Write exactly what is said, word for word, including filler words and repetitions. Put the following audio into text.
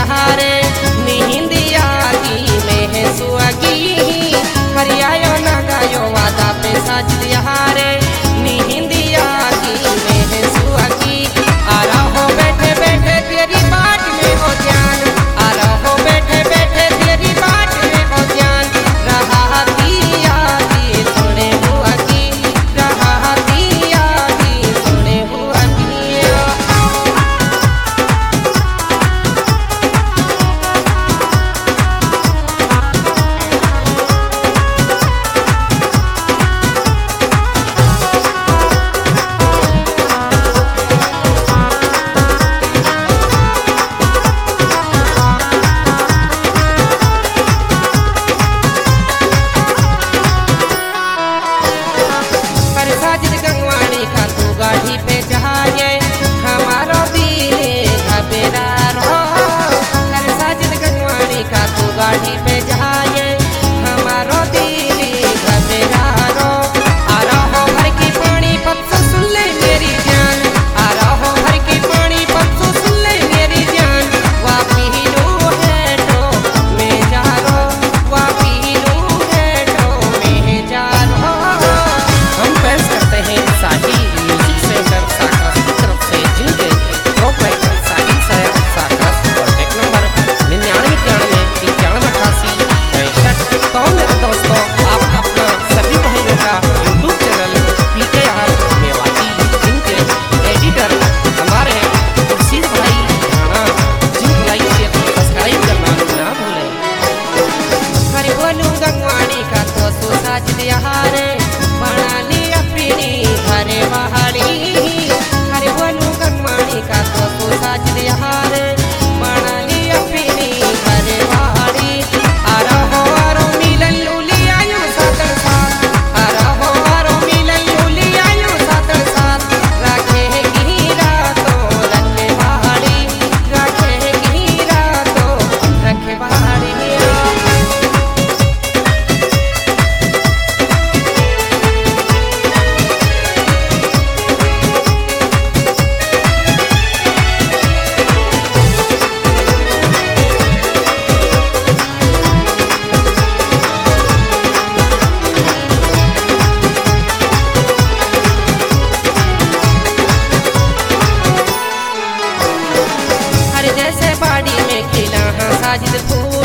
हारे निहिंदिया की में है सुअगी हरियायो ना गायो वादा पे साज दिया हारे निहिंदिया की में है सुअगी आ रहो बैठे बैठे तेरी बाट में हो ध्यान आ रहो बैठे बैठे तेरी बाट में हो ध्यान रहा दिया की सुने हुआ की रहा दिया की सुने हुआ की गाड़ी पे जहाजे हमारा दिल घबरा रो कर साजिद गंगवानी का तू गाड़ी पे जहाजे हमारा दिल घबरा रो आ रहो भर की पानी पत्सो सुन ले मेरी जान आ रहो भर की पानी पत्सो सुन ले मेरी जान वापी लू है तो मैं जा रो वापी लू है तो मैं जा रो हम पेश करते हैं साही गंगवानी का तो सो साज दिया हारे बना ली अपनी घरे बहाड़ी हरे बोलू गंगवानी का तो सो साज दिया हारे बना ली अपनी घरे बहाड़ी आ रहो आरो मिलन लूली आयो सातन साथ आ रहो आरो मिलन लूली आयो सातन साथ रखे गिरा तो रखे बहाड़ी रखे गिरा तो रखे बहाड़ी जैसे बाड़ी में खिला हाँ साजिद फूल